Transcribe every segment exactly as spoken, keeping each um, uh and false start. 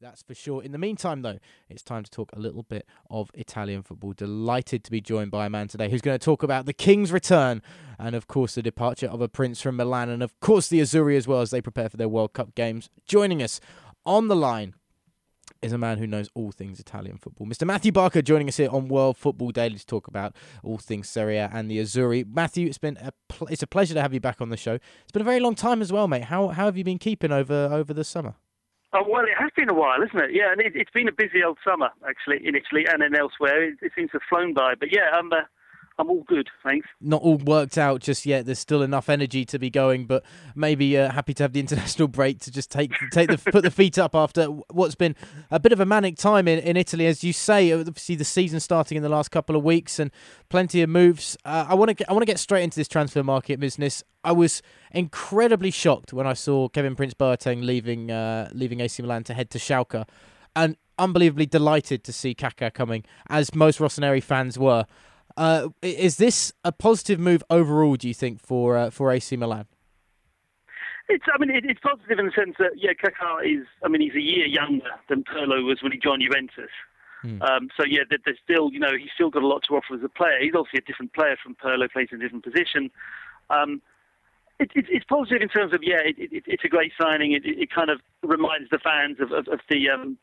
that's for sure. In the meantime, though, it's time to talk a little bit of Italian football. Delighted to be joined by a man today who's going to talk about the King's return and, of course, the departure of a prince from Milan and, of course, the Azzurri as well as they prepare for their World Cup games. Joining us on the line is a man who knows all things Italian football. Mister Matthew Barker joining us here on World Football Daily to talk about all things Serie A and the Azzurri. Matthew, it's been a pl- it's a pleasure to have you back on the show. It's been a very long time as well, mate. How how have you been keeping over over the summer? Oh, well, it has been a while, isn't it? Yeah, and it, it's been a busy old summer, actually, in Italy and then elsewhere. It, it seems to have flown by. But yeah, I'm, uh, I'm all good, thanks. Not all worked out just yet. There's still enough energy to be going, but maybe uh, happy to have the international break to just take take the put the feet up after what's been a bit of a manic time in, in Italy, as you say. Obviously, the season starting in the last couple of weeks and plenty of moves. Uh, I want to I want to get straight into this transfer market business. I was incredibly shocked when I saw Kevin Prince Boateng leaving uh, leaving A C Milan to head to Schalke, and unbelievably delighted to see Kaká coming, as most Rossoneri fans were. Uh, is this a positive move overall, do you think, for uh, for A C Milan? It's, I mean, it, it's positive in the sense that, yeah, Kaká is, I mean, he's a year younger than Pirlo was when he joined Juventus. Hmm. Um, so, yeah, there's still, you know, he's still got a lot to offer as a player. He's obviously a different player from Pirlo, plays in a different position. Um, it, it, it's positive in terms of, yeah, it, it, it's a great signing. It, it kind of reminds the fans of, of, of the um,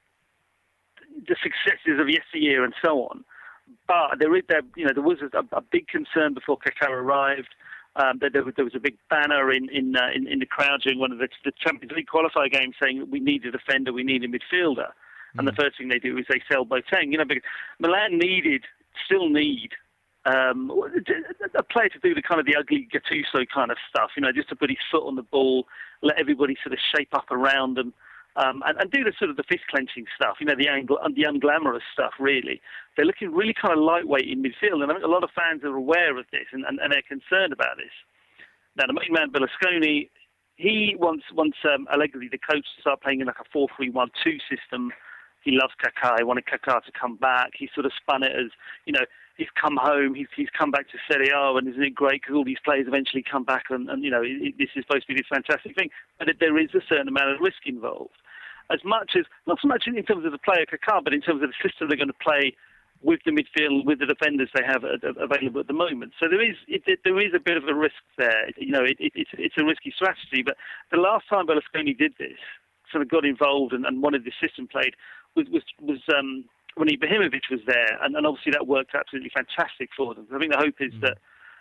the successes of yesteryear and so on. But there is, there, you know, there was a, a big concern before Kaká arrived. Um, that there was, there was a big banner in in, uh, in in the crowd during one of the, the Champions League qualifier games saying that we need a defender, we need a midfielder. Mm. And the first thing they do is they sell Boateng. You know, because Milan needed, still need um, a player to do the kind of the ugly Gattuso kind of stuff. You know, just to put his foot on the ball, let everybody sort of shape up around them. Um, and, and do the sort of the fist-clenching stuff, you know, the, ang- the unglamorous stuff, really. They're looking really kind of lightweight in midfield, and I think a lot of fans are aware of this, and, and, and they're concerned about this. Now, the main man, Berlusconi, he wants, wants um, Allegri, the coach, to start playing in like a four three one two system. He loves Kaká. He wanted Kaká to come back. He sort of spun it as, you know, he's come home, he's he's come back to Serie A, and isn't it great because all these players eventually come back, and, and you know, it, it, this is supposed to be this fantastic thing. But it, there is a certain amount of risk involved. As much as, not so much in terms of the player Kaká, but in terms of the system they're going to play with the midfield, with the defenders they have available at the moment. So there is it, it, there is a bit of a risk there. You know, it, it, it's, it's a risky strategy. But the last time Berlusconi did this, sort of got involved and, and wanted the system played, was was, was um, when Ibrahimovic was there, and, and obviously that worked absolutely fantastic for them. I think the hope is mm. that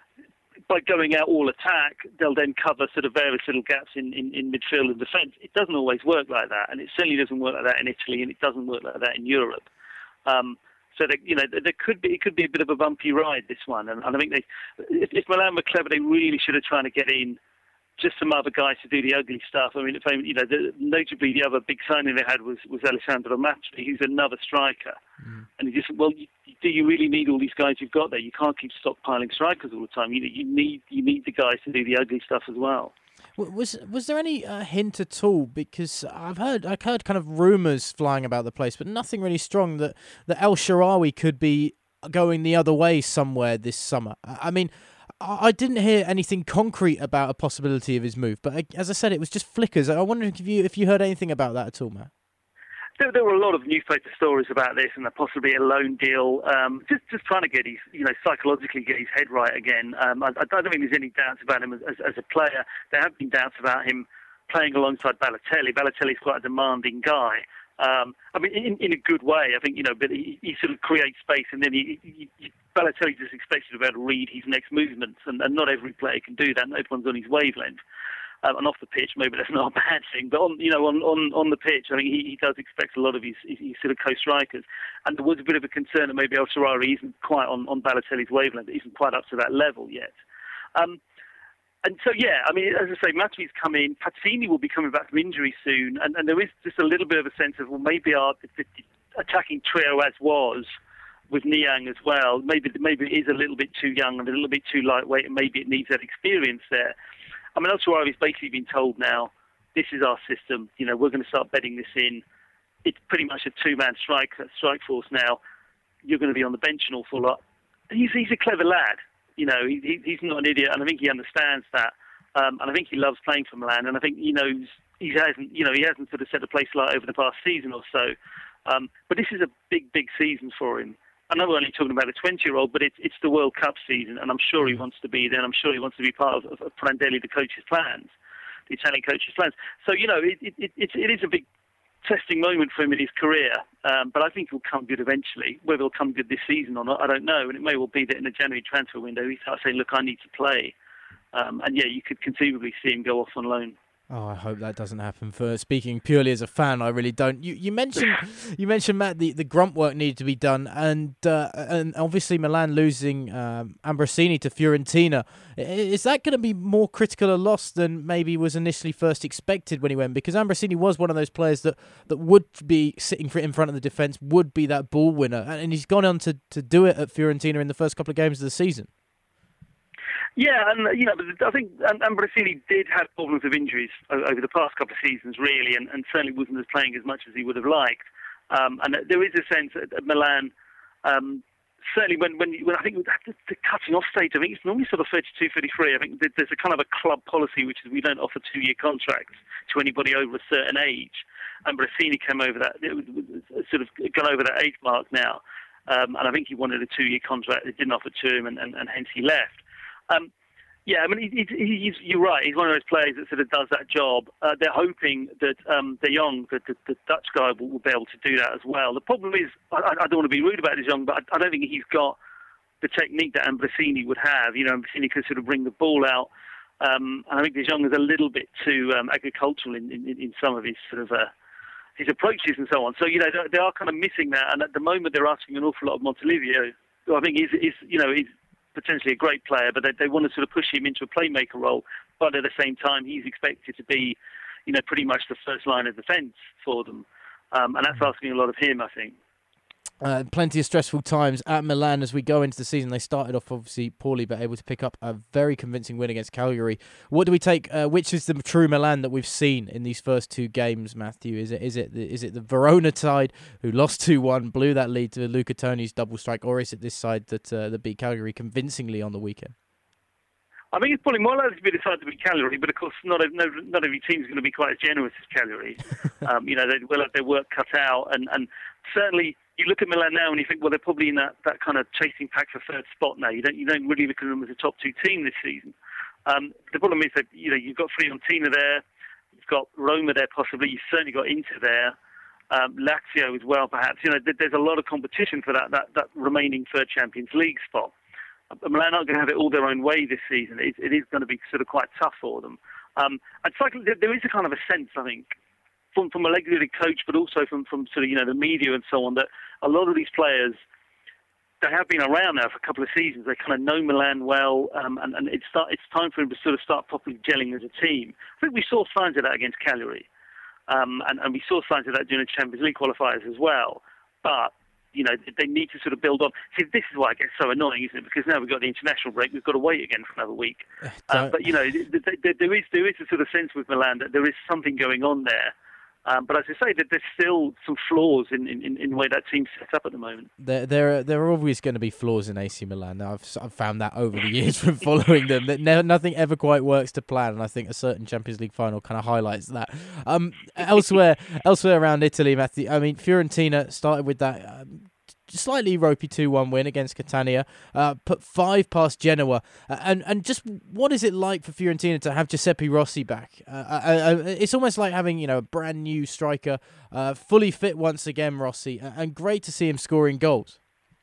by going out all attack, they'll then cover sort of various little gaps in, in, in midfield and defence. It doesn't always work like that, and it certainly doesn't work like that in Italy, and it doesn't work like that in Europe. Um, so, that, you know, there could be it could be a bit of a bumpy ride, this one. And, and I think they, if, if Milan were clever, they really should have tried to get in just some other guys to do the ugly stuff. I mean, if, you know, the, notably the other big signing they had was, was Alessandro Matri, who's another striker. Mm. And he just, well, you, do you really need all these guys you've got there? You can't keep stockpiling strikers all the time. You, you need you need the guys to do the ugly stuff as well. Was was there any uh, hint at all? Because I've heard I've heard kind of rumours flying about the place, but nothing really strong that, that El Shaarawy could be going the other way somewhere this summer. I mean, I didn't hear anything concrete about a possibility of his move, but as I said, it was just flickers. I wonder if you if you heard anything about that at all, Matt. There, there were a lot of newspaper stories about this, and possibly a loan deal. Um, just just trying to get his, you know, psychologically get his head right again. Um, I, I don't think there's any doubts about him as, as, as a player. There have been doubts about him playing alongside Balotelli. Balotelli's quite a demanding guy. Um, I mean, in, in a good way. I think, you know, but he, he sort of creates space, and then he, he, he, Balotelli just expects you to be able to read his next movements, and, and not every player can do that. Not everyone's on his wavelength. Um, and off the pitch, maybe that's not a bad thing. But on, you know, on, on, on the pitch, I think he, he does expect a lot of his, his, his sort of co-strikers. And there was a bit of a concern that maybe El Shaarawy isn't quite on, on Balotelli's wavelength, isn't quite up to that level yet. Um, And so, yeah, I mean, as I say, Matri's come in. Pazzini will be coming back from injury soon. And, and there is just a little bit of a sense of, well, maybe our the, the attacking trio as was, with Niang as well, maybe maybe it is a little bit too young and a little bit too lightweight, and maybe it needs that experience there. I mean, El Shaarawy's basically been told now, this is our system. You know, we're going to start bedding this in. It's pretty much a two-man strike strike force now. You're going to be on the bench an awful lot. He's he's a clever lad. You know, he, he's not an idiot, and I think he understands that. Um, and I think he loves playing for Milan, and I think he knows he hasn't, you know, he hasn't sort of set a place light over the past season or so. Um, but this is a big, big season for him. I know we're only talking about a twenty-year-old, but it's it's the World Cup season, and I'm sure he wants to be there, and I'm sure he wants to be part of, of Prandelli, the coach's plans, the Italian coach's plans. So, you know, it it, it, it is a big testing moment for him in his career, um, but I think he'll come good eventually. Whether he'll come good this season or not, I don't know, and it may well be that in the January transfer window he starts saying, look, I need to play. Um, and, yeah, you could conceivably see him go off on loan. Oh, I hope that doesn't happen. For speaking purely as a fan, I really don't. You you mentioned you mentioned Matt the, the grunt work needed to be done, and uh, and obviously Milan losing um, Ambrosini to Fiorentina. Is that going to be more critical a loss than maybe was initially first expected when he went? Because Ambrosini was one of those players that, that would be sitting in front of the defence, would be that ball winner, and he's gone on to, to do it at Fiorentina in the first couple of games of the season. Yeah, and you know, I think Ambrosini did have problems of injuries over the past couple of seasons, really, and, and certainly wasn't as playing as much as he would have liked. Um, and there is a sense at, at Milan, um, certainly when when, when I think at the, the cutting off stage, I think it's normally sort of thirty-two, thirty-three. I think there's a kind of a club policy, which is we don't offer two-year contracts to anybody over a certain age. Ambrosini came over that, it was, sort of gone over that age mark now, um, and I think he wanted a two-year contract. It didn't offer to him, and, and, and hence he left. Um, yeah, I mean, he, he, he's, you're right. He's one of those players that sort of does that job. Uh, they're hoping that um, De Jong, the, the, the Dutch guy, will, will be able to do that as well. The problem is, I, I don't want to be rude about De Jong, but I, I don't think he's got the technique that Ambrosini would have. You know, Ambrosini could sort of bring the ball out, um, and I think De Jong is a little bit too um, agricultural in, in, in some of his sort of uh, his approaches and so on. So, you know, they, they are kind of missing that, and at the moment they're asking an awful lot of Montolivo, who I think is, is you know, is potentially a great player, but they, they want to sort of push him into a playmaker role. But at the same time, he's expected to be, you know, pretty much the first line of defence for them. Um, and that's asking a lot of him, I think. Uh, plenty of stressful times at Milan as we go into the season. They started off obviously poorly, but able to pick up a very convincing win against Cagliari. What do we take? Uh, which is the true Milan that we've seen in these first two games, Matthew? Is it is it the, is it the Verona side who lost two one, blew that lead to Luca Toni's double strike, or is it this side that uh, that beat Cagliari convincingly on the weekend? I think it's probably more likely to be the side to beat Cagliari, but of course not, no, not every team is going to be quite as generous as Cagliari. um, you know, they will have their work cut out, and, and certainly you look at Milan now and you think, well, they're probably in that, that kind of chasing pack for third spot now. You don't you don't really look at them as a top two team this season. Um, the problem is that you know you've got Fiorentina there, you've got Roma there possibly, you've certainly got Inter there, um, Lazio as well perhaps. You know, there's a lot of competition for that that, that remaining third Champions League spot. Milan aren't going to have it all their own way this season. It, it is going to be sort of quite tough for them. Um, and cycling, there is a kind of a sense, I think, from from a legendary coach, but also from, from sort of you know the media and so on, that a lot of these players, they have been around now for a couple of seasons. They kind of know Milan well, um, and, and it's start, it's time for them to sort of start properly gelling as a team. I think we saw signs of that against Cagliari, um, and, and we saw signs of that during the Champions League qualifiers as well. But you know, they need to sort of build on. See, this is why it gets so annoying, isn't it? Because now we've got the international break, we've got to wait again for another week. Uh, but, you know, there is there is a sort of sense with Milan that there is something going on there. Um, but as I say, that there's still some flaws in, in, in the way that team's set up at the moment. There, there, are, there are always going to be flaws in A C Milan. Now, I've, I've found that over the years from following them, that ne- nothing ever quite works to plan, and I think a certain Champions League final kind of highlights that. Um, elsewhere, elsewhere around Italy, Matthew, I mean, Fiorentina started with that Um, slightly ropey two one win against Catania, uh, put five past Genoa, uh, and and just what is it like for Fiorentina to have Giuseppe Rossi back? Uh, uh, uh, it's almost like having you know a brand new striker, uh, fully fit once again, Rossi, and great to see him scoring goals.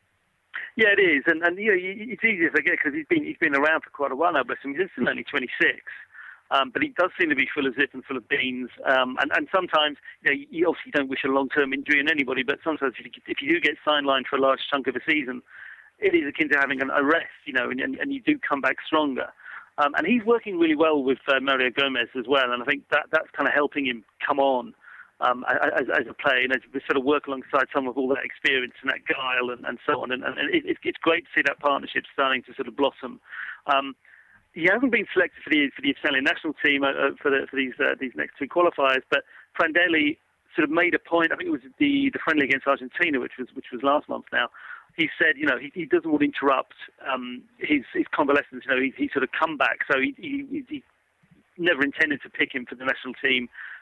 Yeah, it is, and and you know it's easy to forget because he's been he's been around for quite a while now, but he's still only twenty-six. Um, but he does seem to be full of zip and full of beans. Um, and, and sometimes, you know, you obviously don't wish a long-term injury on anybody, but sometimes if you, if you do get sidelined for a large chunk of a season, it is akin to having an arrest, you know, and, and, and you do come back stronger. Um, and he's working really well with uh, Mario Gomez as well, and I think that that's kind of helping him come on um, as, as a player, and as we sort of work alongside some of all that experience and that guile and, and so on. And, and it, it's great to see that partnership starting to sort of blossom. Um, He hasn't been selected for the for the Italian national team uh, for the, for these uh, these next two qualifiers, but Prandelli sort of made a point. I think it was the, the friendly against Argentina, which was which was last month. Now, he said, you know, he, he doesn't want to interrupt um, his his convalescence. You know, he, he sort of come back, so he, he he never intended to pick him for the national team.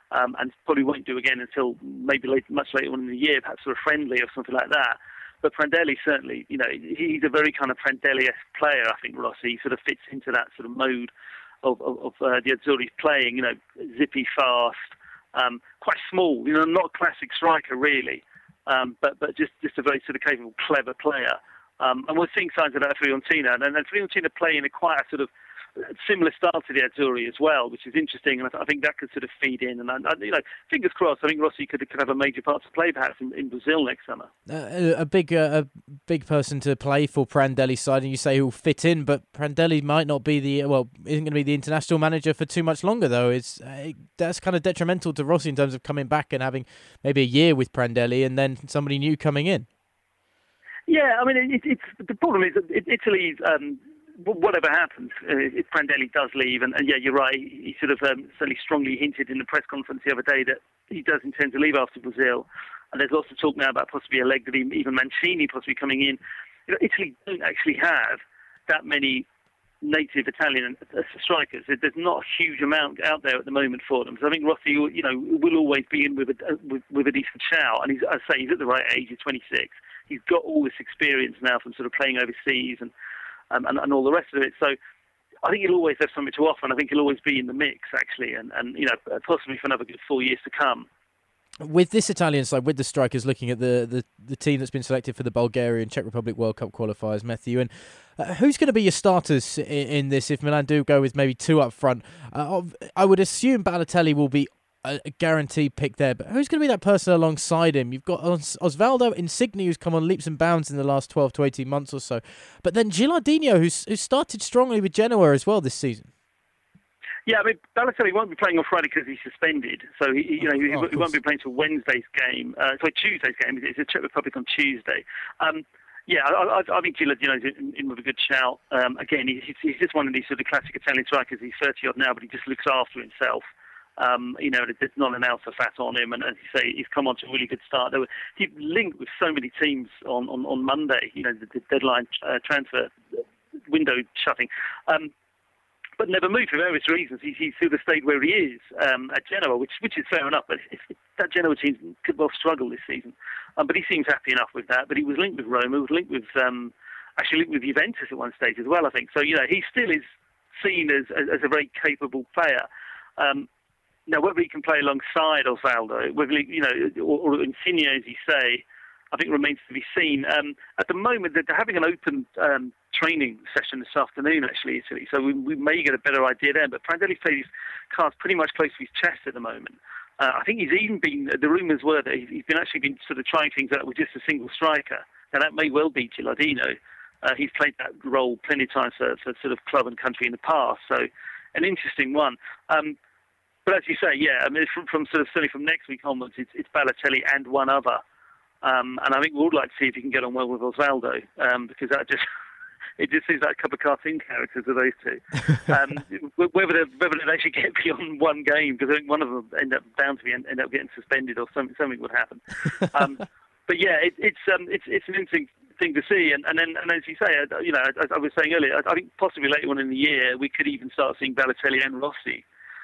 um, and probably won't do again until maybe late, much later on in the year, perhaps sort of friendly or something like that. But Prandelli certainly, you know, he's a very kind of Prandelli-esque player. I think Rossi he sort of fits into that sort of mode of, of, of uh, the Azzurri playing. You know, zippy, fast, um, quite small. You know, not a classic striker really, um, but but just just a very sort of capable, clever player. Um, and we're seeing signs of that at Fiorentina, and then Fiorentina play in a quite a sort of similar style to the Azzurri as well, which is interesting, and I, th- I think that could sort of feed in. And I, I, you know, fingers crossed. I think Rossi could could have a major part to play perhaps in, in Brazil next summer. Uh, a big, uh, a big person to play for Prandelli's side, and you say he'll fit in, but Prandelli might not be the well, isn't going to be the international manager for too much longer though. It's uh, that's kind of detrimental to Rossi in terms of coming back and having maybe a year with Prandelli and then somebody new coming in. Yeah, I mean, it, it's the problem is that Italy. Um, Whatever happens, uh, if Prandelli does leave, and, and yeah, you're right, he sort of um, certainly strongly hinted in the press conference the other day that he does intend to leave after Brazil. And there's lots of talk now about possibly Allegri, even Mancini possibly coming in. You know, Italy don't actually have that many native Italian uh, strikers. There's not a huge amount out there at the moment for them. So I think Rossi, you know, will always be in with a, uh, with, with a decent shout. And he's, I say, he's at the right age, he's twenty-six. He's got all this experience now from sort of playing overseas and Um, and, and all the rest of it. So I think he'll always have something to offer, and I think he'll always be in the mix, actually, and, and you know, possibly for another good four years to come. With this Italian side, with the strikers looking at the, the, the team that's been selected for the Bulgarian Czech Republic World Cup qualifiers, Matthew, and uh, who's going to be your starters in, in this if Milan do go with maybe two up front? Uh, I would assume Balotelli will be a guaranteed pick there, but who's going to be that person alongside him? You've got Os- Osvaldo Insigne, who's come on leaps and bounds in the last twelve to eighteen months or so, but then Gilardino, who's who started strongly with Genoa as well this season. Yeah, I mean, Balotelli won't be playing on Friday because he's suspended, so he, you know, he, oh, he won't be playing till Wednesday's game. Uh, sorry, Tuesday's game. It's a Czech Republic on Tuesday. Um, yeah, I, I, I think Gilardino's in, in with a good shout. Um, again, he's, he's just one of these sort of classic Italian strikers. He's thirty odd now, but he just looks after himself. Um, you know, there's not an ounce of fat on him, and as you say, he's come on to a really good start. There were, he linked with so many teams on, on, on Monday, you know, the, the deadline uh, transfer window shutting, um, but never moved for various reasons. He's, he's sort of stayed where he is um, at Genoa, which which is fair enough, but if, if that Genoa team could well struggle this season. Um, but he seems happy enough with that. But he was linked with Roma, was linked with, um, actually linked with Juventus at one stage as well, I think. So, you know, he still is seen as, as, as a very capable player. Um, Now, whether he can play alongside Osvaldo, whether he, you know, or, or Insigne, as you say, I think remains to be seen. Um, at the moment, they're having an open um, training session this afternoon, actually, Italy, so we, we may get a better idea then. But Prandelli plays his cards pretty much close to his chest at the moment. Uh, I think he's even been, the rumours were that he's been actually been sort of trying things out with just a single striker. Now, that may well be Gilardino. Uh, he's played that role plenty of times for, for sort of club and country in the past, so an interesting one. Um, But as you say, yeah, I mean, from, from sort of certainly from next week onwards, it's, it's Balotelli and one other, um, and I think we would like to see if he can get on well with Osvaldo, um, because that just it just seems like a couple of cartoon characters of those two. Um, whether they whether they actually get beyond one game, because I think one of them end up bound to be end up getting suspended or something something would happen. Um, but yeah, it, it's um, it's it's an interesting thing to see, and, and then and as you say, you know, as I was saying earlier, I think possibly later on in the year we could even start seeing Balotelli and Rossi.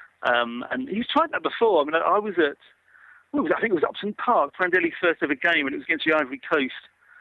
Um, and he's tried that before. I mean, I, I was at, well, I think it was Upton Park, Prandelli's first ever game, and it was against the Ivory Coast.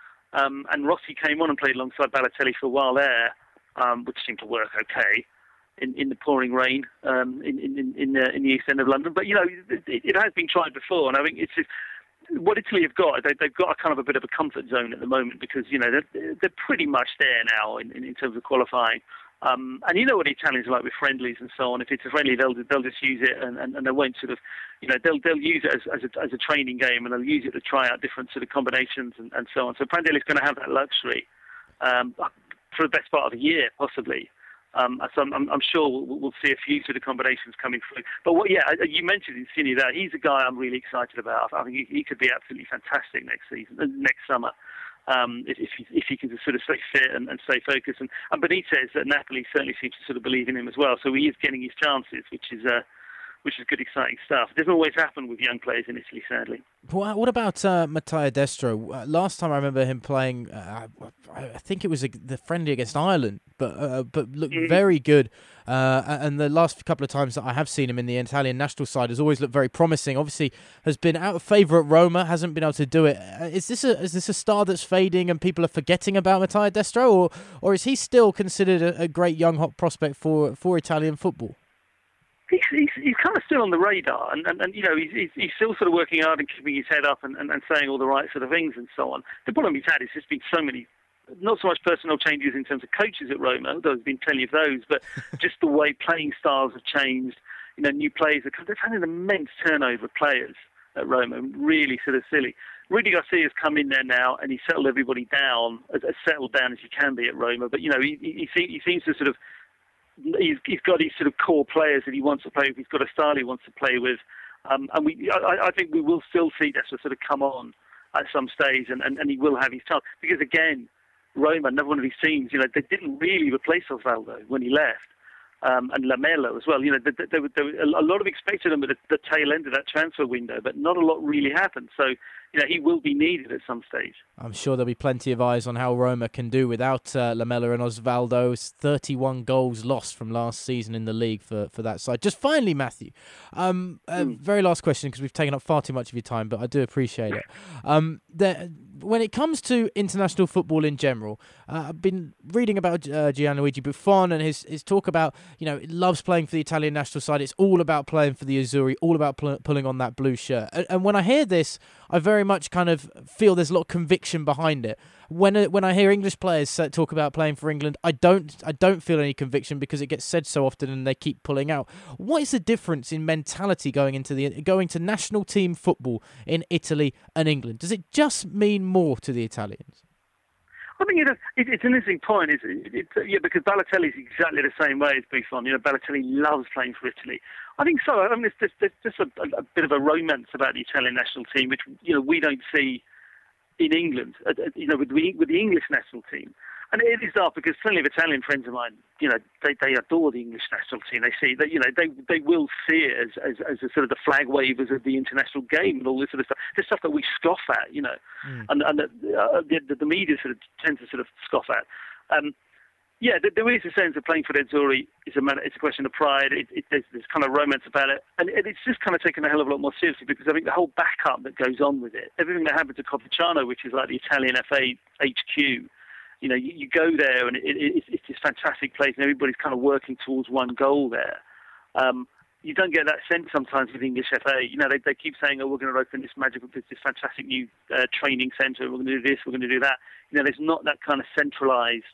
Um, and Rossi came on and played alongside Balotelli for a while there, um, which seemed to work okay in, in the pouring rain um, in in in, uh, in the east end of London. But you know, it, it has been tried before, and I think it's just, what Italy have got. They, they've got a kind of a bit of a comfort zone at the moment because you know they're, they're pretty much there now in, in, in terms of qualifying. Um, and you know what the Italians are like with friendlies and so on. If it's a friendly, they'll they'll just use it, and, and, and they won't sort of, you know, they'll they'll use it as as a, as a training game, and they'll use it to try out different sort of combinations and, and so on. So Prandelli's going to have that luxury um, for the best part of a year, possibly. Um, so I'm, I'm sure we'll, we'll see a few sort of combinations coming through. But what, yeah, you mentioned Insigne there. He's a guy I'm really excited about. I think he, he could be absolutely fantastic next season, uh, next summer. Um, if, if, he, if he can sort of stay fit and, and stay focused. And, and Benitez at Napoli certainly seems to sort of believe in him as well. So he is getting his chances, which is uh, which is good, exciting stuff. It doesn't always happen with young players in Italy, sadly. What about uh, Matteo Destro? Uh, last time I remember him playing, uh, I think it was a, the friendly against Ireland, but uh, but looked very good. Uh, and the last couple of times that I have seen him in the Italian national side has always looked very promising. Obviously, has been out of favour at Roma, hasn't been able to do it. Uh, is this a is this a star that's fading and people are forgetting about Mattia Destro, or or is he still considered a, a great young hot prospect for for Italian football? He's, he's, he's kind of still on the radar, and, and, and you know, he's, he's still sort of working hard and keeping his head up and, and, and saying all the right sort of things and so on. The problem he's had is there's been so many, not so much personnel changes in terms of coaches at Roma, although there's been plenty of those, but just the way playing styles have changed. You know, new players, they've had an immense turnover of players at Roma, really sort of silly. Rudy Garcia's come in there now, and he's settled everybody down, as, as settled down as you can be at Roma, but, you know, he, he, he seems to sort of He's, he's got these sort of core players that he wants to play with. He's got a style he wants to play with. Um, and we, I, I think we will still see Destro sort of come on at some stage, and, and, and he will have his chance. Because, again, Roma, another one of these teams, you know, they didn't really replace Osvaldo when he left. Um, and Lamela as well. You know, there, there, there, a lot of expected him at the, the tail end of that transfer window, but not a lot really happened. So, you know, he will be needed at some stage. I'm sure there'll be plenty of eyes on how Roma can do without uh, Lamela and Osvaldo. thirty-one goals lost from last season in the league for, for that side. Just finally, Matthew, um, uh, mm. very last question, because we've taken up far too much of your time, but I do appreciate it. Um, there, when it comes to international football in general, uh, I've been reading about uh, Gianluigi Buffon and his, his talk about, you know, he loves playing for the Italian national side. It's all about playing for the Azzurri, all about pl- pulling on that blue shirt. And, and when I hear this, I very much kind of feel there's a lot of conviction behind it. When uh, when I hear English players talk about playing for England, I don't I don't feel any conviction because it gets said so often and they keep pulling out. What is the difference in mentality going into the going to national team football in Italy and England? Does it just mean more to the Italians? I think it, it, it's an interesting point. It's, it, it, yeah, because Balotelli is exactly the same way as Buffon. You know, Balotelli loves playing for Italy. I think so. I mean, there's, there's, there's just a, a bit of a romance about the Italian national team, which, you know, we don't see in England, uh, you know, with the, with the English national team. And it is daft because plenty of Italian friends of mine, you know, they, they adore the English national team. They see that, you know, they they will see it as, as, as a sort of the flag wavers of the international game and all this sort of stuff. There's stuff that we scoff at, you know, mm. and, and the, uh, the, the media sort of tends to sort of scoff at. Um, yeah, there, there is a sense of playing for the Azzurri. It's a it's a question of pride. It, it, there's, there's kind of romance about it, and it, it's just kind of taken a hell of a lot more seriously because I think the whole backup that goes on with it, everything that happened to Coverciano, which is like the Italian F A H Q. You know, you, you go there and it, it, it's this fantastic place and everybody's kind of working towards one goal there. Um, you don't get that sense sometimes with English F A. You know, they, they keep saying, oh, we're going to open this magical, this, this fantastic new uh, training centre, we're going to do this, we're going to do that. You know, there's not that kind of centralised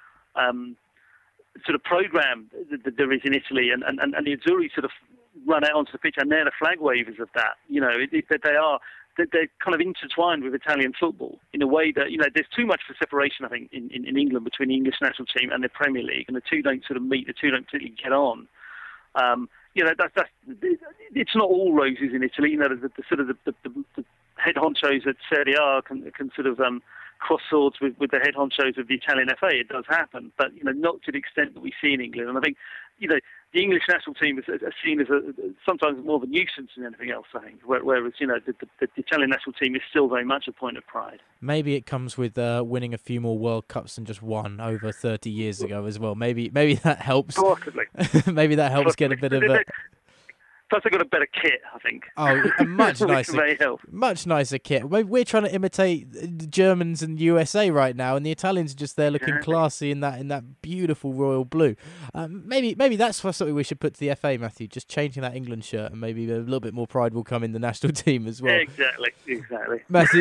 um, sort of programme that, that there is in Italy. And, and, and the Azzurri sort of run out onto the pitch and they're the flag wavers of that. You know, it, it, they are... they're kind of intertwined with Italian football in a way that, you know, there's too much for separation, I think, in, in, in England between the English national team and the Premier League, and the two don't sort of meet, the two don't particularly get on. Um, you know, that's, that's, it's not all roses in Italy. You know, the, the, the sort of the, the, the head honchos at Serie A can, can sort of um, cross swords with, with the head honchos of the Italian F A. It does happen, but, you know, not to the extent that we see in England. And I think, you know, the English national team is, is seen as a, sometimes more of a nuisance than anything else, I think, whereas, you know, the, the, the Italian national team is still very much a point of pride. Maybe it comes with uh, winning a few more World Cups than just one over thirty years ago as well. Maybe maybe that helps. Possibly. Maybe that helps Possibly. get a bit of a... Plus, they've got a better kit, I think. Oh, a much nicer, much nicer kit. We're trying to imitate the Germans and U S A right now, and the Italians are just there looking exactly. classy in that in that beautiful royal blue. Um, maybe maybe that's something we should put to the F A, Matthew. Just changing that England shirt, and maybe a little bit more pride will come in the national team as well. Exactly, exactly. Matthew,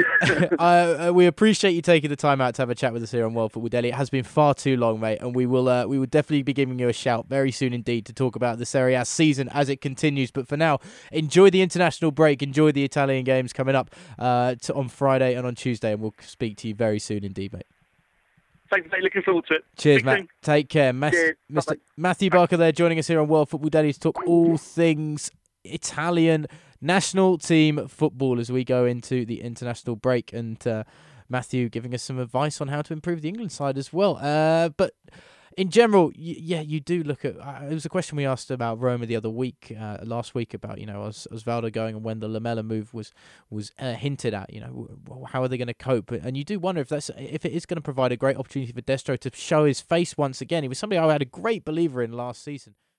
uh, we appreciate you taking the time out to have a chat with us here on World Football Daily. It has been far too long, mate, and we will uh, we will definitely be giving you a shout very soon indeed to talk about the Serie A season as it continues. But for now, enjoy the international break, enjoy the Italian games coming up uh, to, on Friday and on Tuesday, and we'll speak to you very soon indeed, mate. Thanks, mate. Looking forward to it. Cheers, Speak Matt. Soon. Take care. Mas- Cheers. Mister Bye-bye. Matthew Barker there joining us here on World Football Daily to talk all things Italian national team football as we go into the international break, and uh, Matthew giving us some advice on how to improve the England side as well. Uh, but in general, y- yeah, you do look at. Uh, it was a question we asked about Roma the other week, uh, last week, about, you know, Os- Osvaldo going, and when the Lamela move was was uh, hinted at. You know, w- how are they going to cope? And you do wonder if that's if it is going to provide a great opportunity for Destro to show his face once again. He was somebody I had a great believer in last season.